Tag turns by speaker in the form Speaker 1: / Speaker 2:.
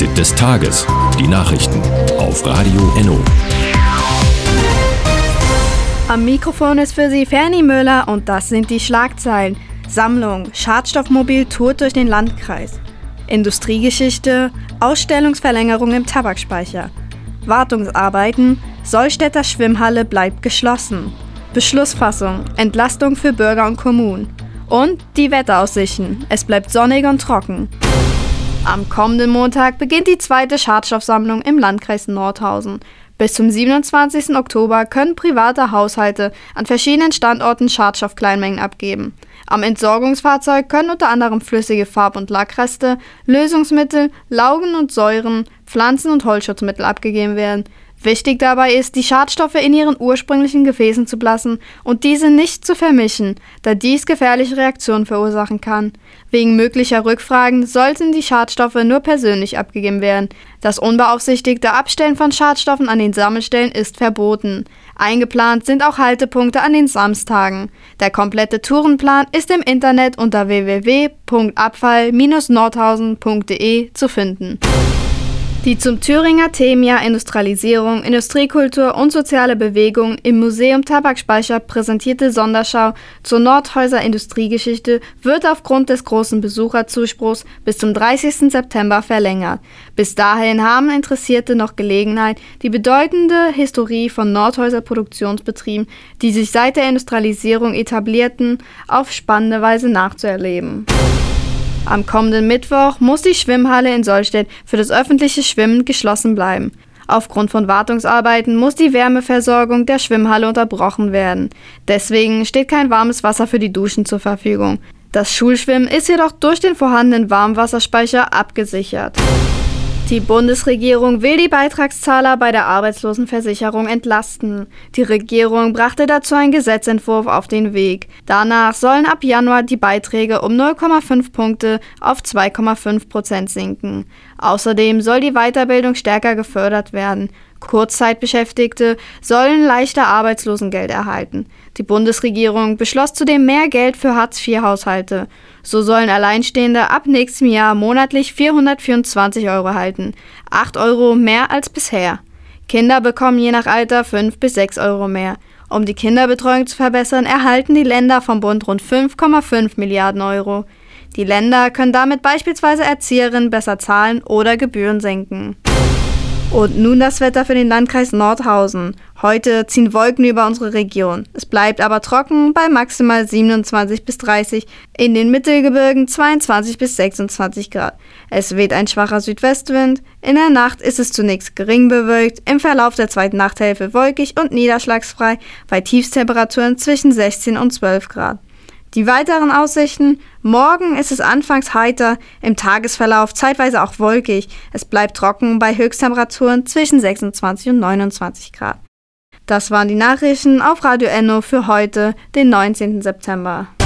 Speaker 1: Fazit des Tages. Die Nachrichten auf Radio Enno.
Speaker 2: Am Mikrofon ist für Sie Fernie Müller und das sind die Schlagzeilen. Sammlung, Schadstoffmobil tourt durch den Landkreis. Industriegeschichte, Ausstellungsverlängerung im Tabakspeicher. Wartungsarbeiten, Sollstädter Schwimmhalle bleibt geschlossen. Beschlussfassung, Entlastung für Bürger und Kommunen. Und die Wetteraussichten, es bleibt sonnig und trocken. Am kommenden Montag beginnt die zweite Schadstoffsammlung im Landkreis Nordhausen. Bis zum 27. Oktober können private Haushalte an verschiedenen Standorten Schadstoffkleinmengen abgeben. Am Entsorgungsfahrzeug können unter anderem flüssige Farb- und Lackreste, Lösungsmittel, Laugen und Säuren, Pflanzen- und Holzschutzmittel abgegeben werden. Wichtig dabei ist, die Schadstoffe in ihren ursprünglichen Gefäßen zu belassen und diese nicht zu vermischen, da dies gefährliche Reaktionen verursachen kann. Wegen möglicher Rückfragen sollten die Schadstoffe nur persönlich abgegeben werden. Das unbeaufsichtigte Abstellen von Schadstoffen an den Sammelstellen ist verboten. Eingeplant sind auch Haltepunkte an den Samstagen. Der komplette Tourenplan ist im Internet unter www.abfall-nordhausen.de zu finden. Die zum Thüringer Themenjahr Industrialisierung, Industriekultur und soziale Bewegung im Museum Tabakspeicher präsentierte Sonderschau zur Nordhäuser Industriegeschichte wird aufgrund des großen Besucherzuspruchs bis zum 30. September verlängert. Bis dahin haben Interessierte noch Gelegenheit, die bedeutende Historie von Nordhäuser Produktionsbetrieben, die sich seit der Industrialisierung etablierten, auf spannende Weise nachzuerleben. Am kommenden Mittwoch muss die Schwimmhalle in Sollstedt für das öffentliche Schwimmen geschlossen bleiben. Aufgrund von Wartungsarbeiten muss die Wärmeversorgung der Schwimmhalle unterbrochen werden. Deswegen steht kein warmes Wasser für die Duschen zur Verfügung. Das Schulschwimmen ist jedoch durch den vorhandenen Warmwasserspeicher abgesichert. Die Bundesregierung will die Beitragszahler bei der Arbeitslosenversicherung entlasten. Die Regierung brachte dazu einen Gesetzentwurf auf den Weg. Danach sollen ab Januar die Beiträge um 0,5 Punkte auf 2,5% sinken. Außerdem soll die Weiterbildung stärker gefördert werden. Kurzzeitbeschäftigte sollen leichter Arbeitslosengeld erhalten. Die Bundesregierung beschloss zudem mehr Geld für Hartz-IV-Haushalte. So sollen Alleinstehende ab nächstem Jahr monatlich 424 € erhalten, 8 € mehr als bisher. Kinder bekommen je nach Alter 5 bis 6 € mehr. Um die Kinderbetreuung zu verbessern, erhalten die Länder vom Bund rund 5,5 Milliarden €. Die Länder können damit beispielsweise Erzieherinnen besser zahlen oder Gebühren senken. Und nun das Wetter für den Landkreis Nordhausen. Heute ziehen Wolken über unsere Region. Es bleibt aber trocken bei maximal 27 bis 30, in den Mittelgebirgen 22 bis 26 Grad. Es weht ein schwacher Südwestwind. In der Nacht ist es zunächst gering bewölkt, im Verlauf der zweiten Nachthälfte wolkig und niederschlagsfrei bei Tiefstemperaturen zwischen 16 und 12 Grad. Die weiteren Aussichten: Morgen ist es anfangs heiter, im Tagesverlauf zeitweise auch wolkig. Es bleibt trocken bei Höchsttemperaturen zwischen 26 und 29 Grad. Das waren die Nachrichten auf Radio Enno für heute, den 19. September.